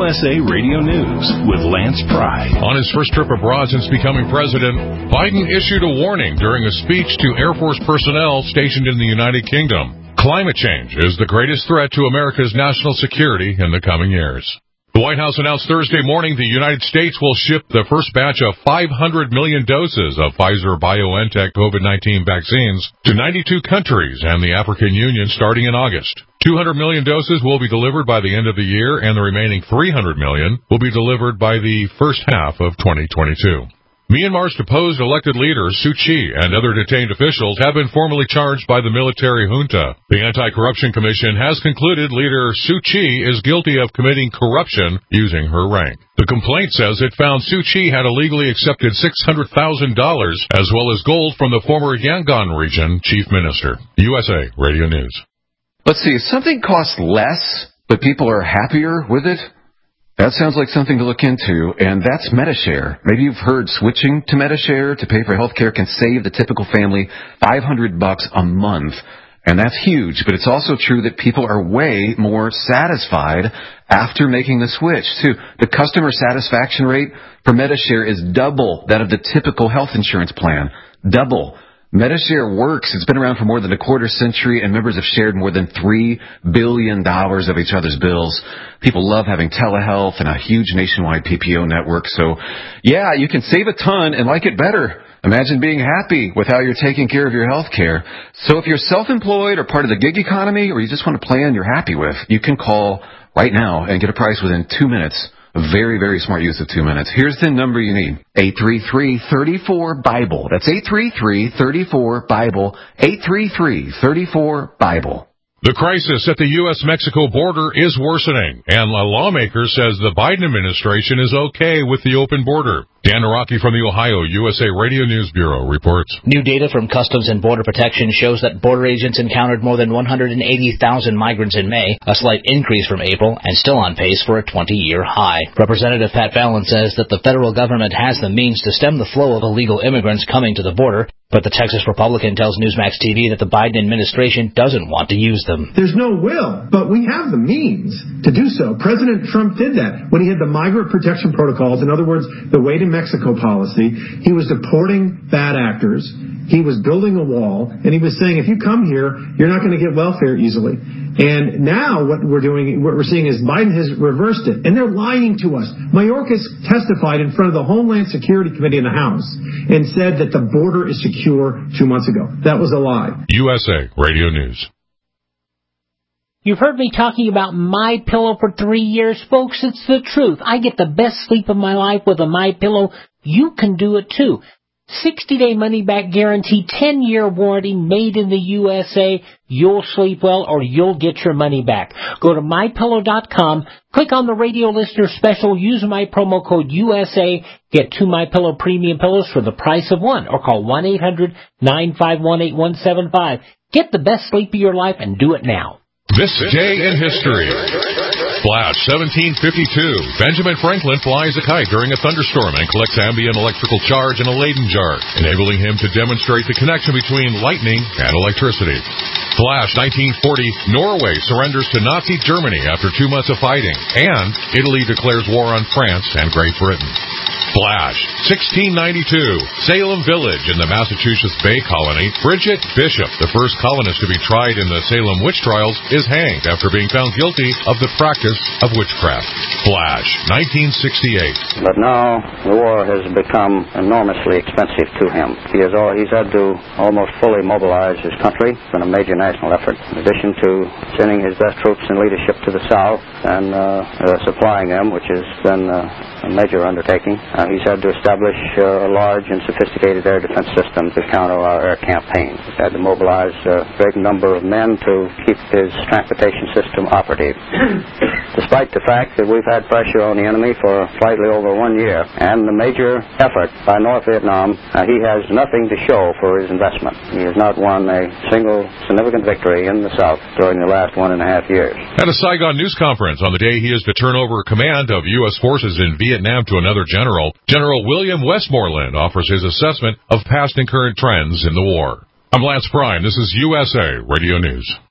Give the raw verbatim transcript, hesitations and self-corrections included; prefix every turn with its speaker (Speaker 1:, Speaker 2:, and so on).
Speaker 1: S A Radio News with Lance Pry.
Speaker 2: On his first trip abroad since becoming president, Biden issued a warning during a speech to Air Force personnel stationed in the United Kingdom. Climate change is the greatest threat to America's national security in the coming years. The White House announced Thursday morning the United States will ship the first batch of five hundred million doses of Pfizer-BioNTech COVID nineteen vaccines to ninety-two countries and the African Union starting in August. two hundred million doses will be delivered by the end of the year, and the remaining three hundred million will be delivered by the first half of twenty twenty-two. Myanmar's deposed elected leader, Suu Kyi, and other detained officials have been formally charged by the military junta. The Anti-Corruption Commission has concluded leader Suu Kyi is guilty of committing corruption using her rank. The complaint says it found Suu Kyi had illegally accepted six hundred thousand dollars as well as gold from the former Yangon region chief minister. U S A Radio News.
Speaker 3: Let's see, if something costs less, but people are happier with it, that sounds like something to look into, and that's MediShare. Maybe you've heard switching to MediShare to pay for health care can save the typical family five hundred bucks a month, and that's huge, but it's also true that people are way more satisfied after making the switch, too. The customer satisfaction rate for MediShare is double that of the typical health insurance plan. Double. MediShare works. It's been around for more than a quarter century, and members have shared more than three billion dollars of each other's bills. People love having telehealth and a huge nationwide P P O network. So, yeah, you can save a ton and like it better. Imagine being happy with how you're taking care of your health care. So if you're self-employed or part of the gig economy, or you just want a plan you're happy with, you can call right now and get a price within two minutes. A very, very smart use of two minutes. Here's the number you need. eight three three, three four, BIBLE. That's eight three three, three four, BIBLE. eight three three, three four, BIBLE.
Speaker 2: The crisis at the U S Mexico border is worsening, and a lawmaker says the Biden administration is okay with the open border. Dan Araki from the Ohio U S A Radio News Bureau reports.
Speaker 4: New data from Customs and Border Protection shows that border agents encountered more than one hundred eighty thousand migrants in May, a slight increase from April, and still on pace for a twenty-year high. Representative Pat Fallon says that the federal government has the means to stem the flow of illegal immigrants coming to the border, but the Texas Republican tells Newsmax T V that the Biden administration doesn't want to use them.
Speaker 5: There's no will, but we have the means to do so. President Trump did that when he had the migrant protection protocols, in other words, the Wait in Mexico policy. He was deporting bad actors. He was building a wall, and he was saying, if you come here, you're not going to get welfare easily. And now what we're doing, what we're seeing is Biden has reversed it, and they're lying to us. Mayorkas testified in front of the Homeland Security Committee in the House and said that the border is secure two months ago. That was a lie.
Speaker 2: U S A Radio News.
Speaker 6: You've heard me talking about MyPillow for three years, folks. It's the truth. I get the best sleep of my life with a MyPillow. You can do it too. sixty-day money-back guarantee, ten-year warranty, made in the U S A. You'll sleep well or you'll get your money back. Go to my pillow dot com, click on the radio listener special, use my promo code U S A, get two MyPillow premium pillows for the price of one, or call one eight hundred, nine five one, eight one seven five. Get the best sleep of your life and do it now.
Speaker 2: This day in history. Flash seventeen fifty-two. Benjamin Franklin flies a kite during a thunderstorm and collects ambient electrical charge in a Leyden jar, enabling him to demonstrate the connection between lightning and electricity. Flash nineteen forty. Norway surrenders to Nazi Germany after two months of fighting, and Italy declares war on France and Great Britain. Flash sixteen ninety-two. Salem Village in the Massachusetts Bay Colony. Bridget Bishop, the first colonist to be tried in the Salem witch trials, is hanged after being found guilty of the practice of witchcraft. Flash nineteen sixty-eight.
Speaker 7: But now the war has become enormously expensive to him. He has all, he's had to almost fully mobilize his country. It's been a major national effort. In addition to sending his best troops and leadership to the south and uh, uh, supplying them, which has been uh, a major undertaking, uh, he's had to establish uh, a large and sophisticated air defense system to counter our air campaign. He's had to mobilize a great number of men to keep his transportation system operative. Despite the fact that we've had pressure on the enemy for slightly over one year and the major effort by North Vietnam, uh, he has nothing to show for his investment. He has not won a single significant victory in the South during the last one and a half years.
Speaker 2: At a Saigon news conference on the day he is to turn over command of U S forces in Vietnam to another general, General William Westmoreland offers his assessment of past and current trends in the war. I'm Lance Prime. This is U S A Radio News.